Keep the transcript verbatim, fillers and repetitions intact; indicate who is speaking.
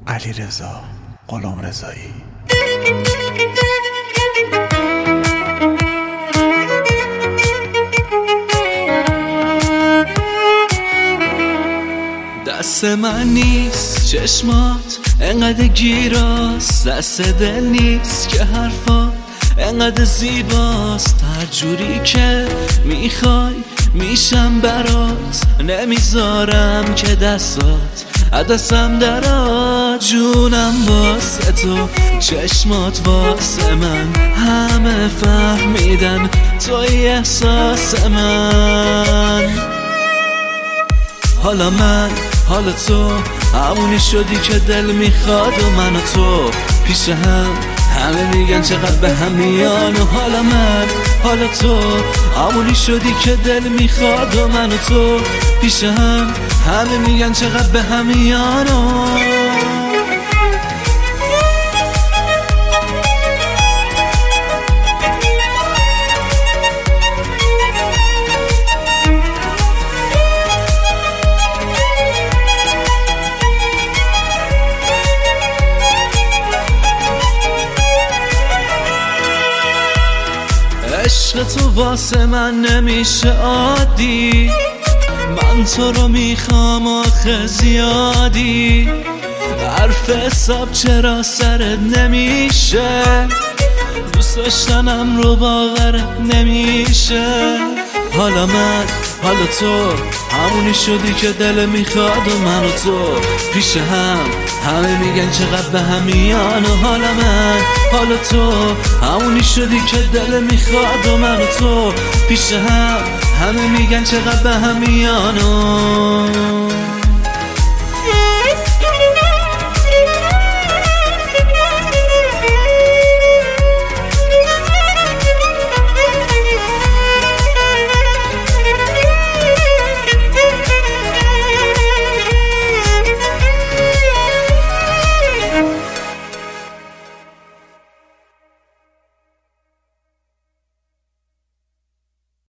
Speaker 1: علیرضا غلامرضایی.
Speaker 2: دست من نیست چشمات انقدر گیراست، دست دل نیست که حرفات انقدر زیباست. هر جوری که میخوای میشم برات، نمیذارم که دستات عدسم درات. جونم واسه تو، چشمات واسه من، همه فهمیدن توی احساس من. حالا من حالا تو همونی شدی که دل میخواد و من و تو پیش هم، همه میگن چقدر به هم میان. و حالا من حالا تو همونی شدی که دل میخواد و من و تو پیش هم، همه میگن چقدر به هم میان. عشق تو واسه من نمیشه عادی، من تو رو میخوام آخه زیادی. حرف حساب چرا سرت نمیشه، دوست داشتنم رو باورت نمیشه. حالا من حالا تو همونی شدی که دل میخواد و من و تو پیش هم، همه میگن چقدر به هم میان. و حالا من حالا تو همونی شدی که دل میخواد و من و تو پیش هم، همه میگن چقدر به هم میان.